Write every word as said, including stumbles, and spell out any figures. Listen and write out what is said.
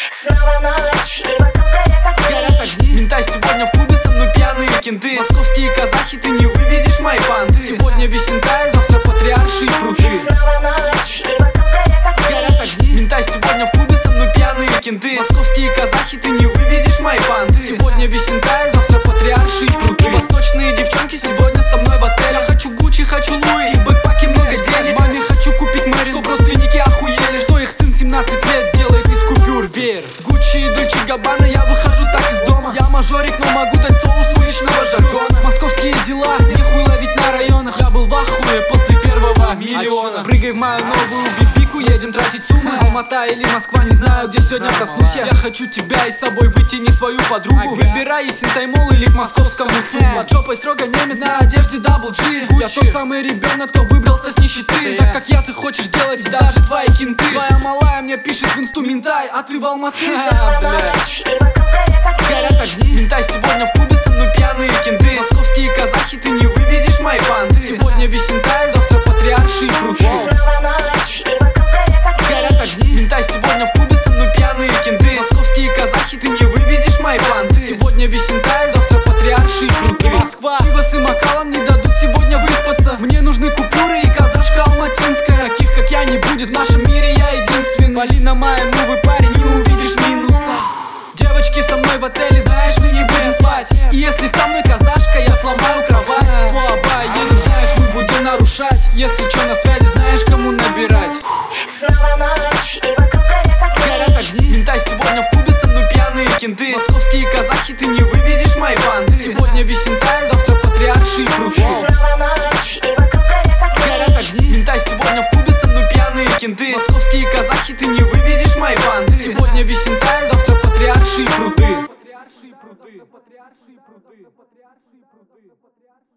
Снова ночь, и вокруг горят огни. Горят огни. Ментай сегодня в клубе, со мной пьяные кенты. Московские казахи, ты не вывезешь мои банды. Сегодня Висентай, завтра Патриарши и Пруты. Снова ночь, и вокруг горят огни. Горят огни. Ментай сегодня в клубе, со мной пьяные кенты. Московские казахи, ты не вывезешь мои банды. Сегодня Висентай, завтра Патриарши и Пруты. Восточные девчонки сегодня со мной в отеле. Я хочу Гуччи, хочу Луи, и в бэкпаке много денег. Маме хочу купить Мэрин, чтоб родственники охуели, что их сын семнадцать лет делает из купюр веер. Гуччи и Дольче Габбана, я выхожу так из дома. Я мажорик, но могу дать соус уличного жаргона. Московские дела, нехуй ловить на районах. Я был в ахуе после первого миллиона. Прыгай в мою новую бибику, едем тратить суммы. Алмата или Москва, не знаю, где сегодня проснусь я. Я хочу тебя и с собой вытяни свою подругу. Выбирай Висентай Молл или к московскому ЦУМу. Под жопой строго немец, на одежде дабл джи. Я тот самый ребенок, кто выбрался с нищеты. Так как я, ты хочешь делать даже твои кенты. Твоя малая мне пишет в инсту Ментай, а ты в Алматы. Снова ночь, и вокруг горят огни. Горят огни. Ментай сегодня в клубе, со мной пьяные кенты. Московские казахи, ты не вывезешь мои банды. Сегодня Висентай, завтра Патриарши и Пруты. Снова ночь, и вокруг горят огни. Горят огни. Ментай сегодня в клубе, со мной пьяные кенты. Московские казахи, ты не вывезешь мои банды. Сегодня Висентай, завтра Патриарши и Пруты. Москва, Чивас и Макалан не дадут сегодня выспаться. Мне нужны купюры и казашка алматинская. Таких как я не будет в нашем мире, я единственный. Вали на моем новый парень, не увидишь минуса. Девочки со мной в отеле, знаешь, мы не будем спать. И если со мной казашка, я сломаю кровать. По Абай едем, знаешь, мы будем нарушать. Если чё, на связи, знаешь, кому набирать. Снова ночь, и вокруг горят огни. Горят огни. Ментай сегодня в клубе, со мной пьяные кенты. Московские казахи, ты не вывезешь мои банды. Сегодня Висентай, завтра Патриарши и Пруты. Снова ночь, и вокруг горят огни. Горят огни. Ментай сегодня в клубе, со мной пьяные кенты. Московские казахи, ты не вывезешь мои банды. Сегодня Висентай, завтра Патриарши и Пруты.